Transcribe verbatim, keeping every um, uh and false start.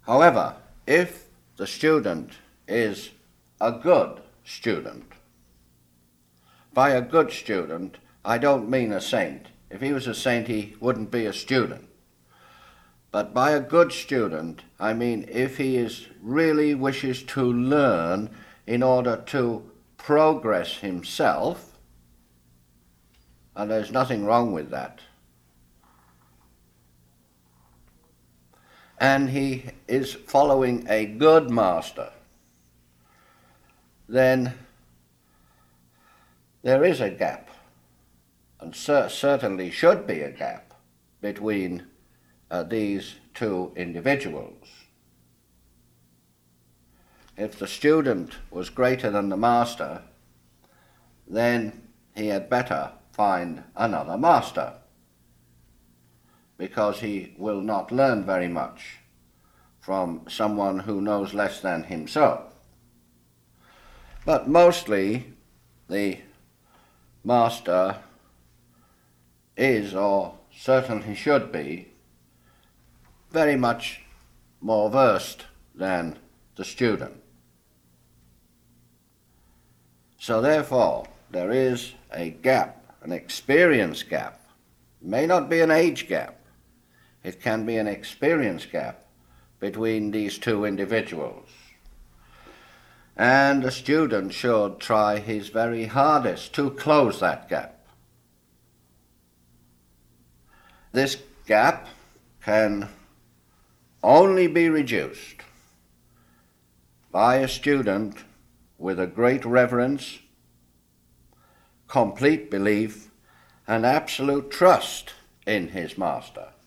However, if the student is a good student, by a good student, I don't mean a saint. If he was a saint, he wouldn't be a student. But by a good student, I mean if he is really wishes to learn in order to progress himself, and there's nothing wrong with that, and he is following a good master, then there is a gap, and cer- certainly should be a gap, between uh, these two individuals. If the student was greater than the master, then he had better find another master, because he will not learn very much from someone who knows less than himself. But mostly the master is, or certainly should be, very much more versed than the student. So therefore, there is a gap, an experience gap. It may not be an age gap. It can be an experience gap between these two individuals. And the student should try his very hardest to close that gap. This gap can only be reduced by a student with a great reverence, complete belief, and absolute trust in his master.